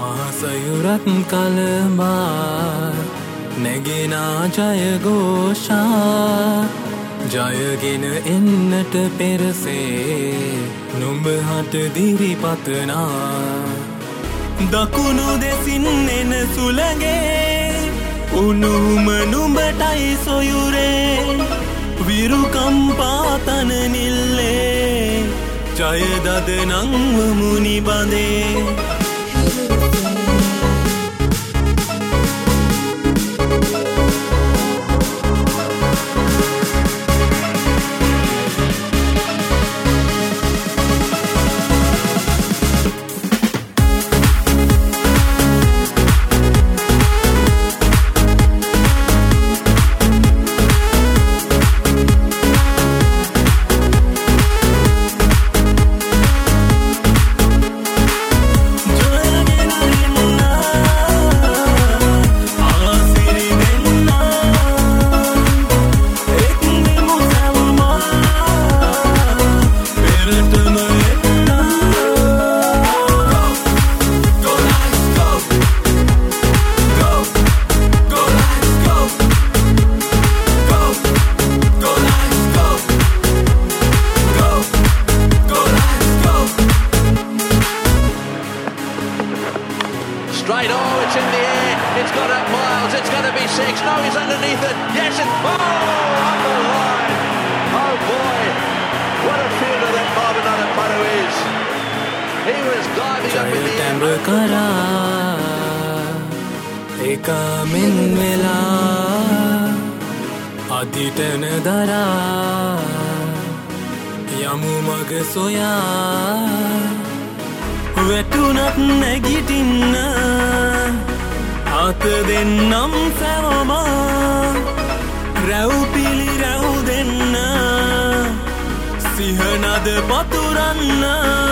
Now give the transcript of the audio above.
මහසයුරත් කලඹා නැගෙනා ජයഘോഷා ජයගෙන එන්නට පෙරසේ නුඹ හට දිරිපතනා දකුණු දෙසින් එන සුළගේ උණුහුම නුඹටයි සොයුරේ විරුකම්පා තන නිල්ලේ ජයදද නංවමු නිබඳේ Straight, oh, it's in the air. It's got up Miles. It's going to be six. No, he's underneath it. Yes, it's on the line. Oh, boy. What a fielder that Marvin Anapanu is. He was diving up in the air. Eka min vela aditana dara yamu maga soya වැටුනත් නැගිටින්න අත දෙන්නම් සැවම රැව් පිළි රැව් දෙන්න සිහනද පතුරන්න